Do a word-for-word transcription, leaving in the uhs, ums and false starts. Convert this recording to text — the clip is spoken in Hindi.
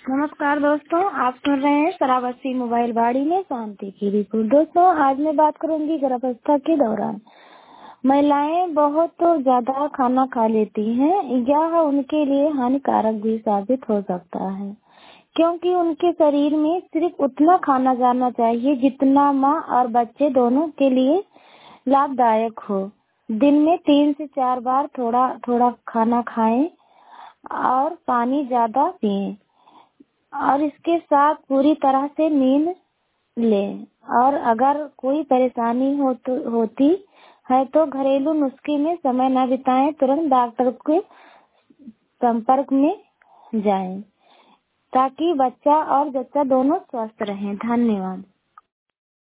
नमस्कार दोस्तों, आप सुन रहे हैं श्रावस्ती मोबाइल बाड़ी में शांति की रिपोर्ट। दोस्तों, आज मैं बात करूंगी गर्भावस्था के दौरान महिलाएं बहुत तो ज्यादा खाना खा लेती हैं। यह उनके लिए हानिकारक भी साबित हो सकता है, क्योंकि उनके शरीर में सिर्फ उतना खाना जाना चाहिए जितना माँ और बच्चे दोनों के लिए लाभदायक हो। दिन में तीन से चार बार थोड़ा थोड़ा खाना खाएं और पानी ज्यादा पिएं और इसके साथ पूरी तरह से नींद लें। और अगर कोई परेशानी हो तो, होती है तो घरेलू नुस्खे में समय न बिताएं, तुरंत डॉक्टर के संपर्क में जाएं ताकि बच्चा और जच्चा दोनों स्वस्थ रहें। धन्यवाद।